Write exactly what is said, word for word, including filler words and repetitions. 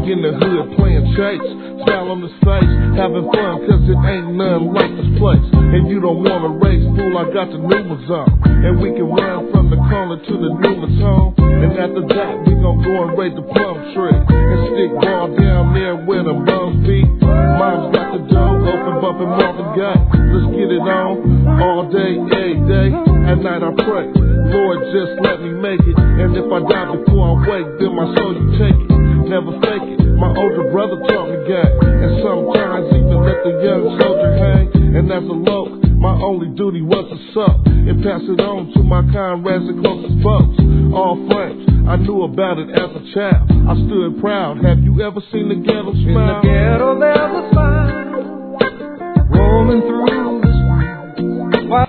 in the hood playing chase, style on the stage, having fun, cause it ain't nothing like this place. And you don't wanna race, fool, I got the new ones on. And we can run from the corner to the newest home. And after that, we gon' go and raid the plum tree. And stick ball down there where the bums be. Mom's got the dough, open bumpin' Marvin Gaye. Let's get it on, all day, every day. At night I pray, Lord, just let me make it. And if I die before I wake, then my soul you take it. Never fake it, my older brother taught me God. And sometimes even let the young soldier hang. And as a loc, my only duty was to suck and pass it on to my comrades and closest folks. All flames, I knew about it as a child. I stood proud. Have you ever seen the ghetto smile? In the ghetto there's a sign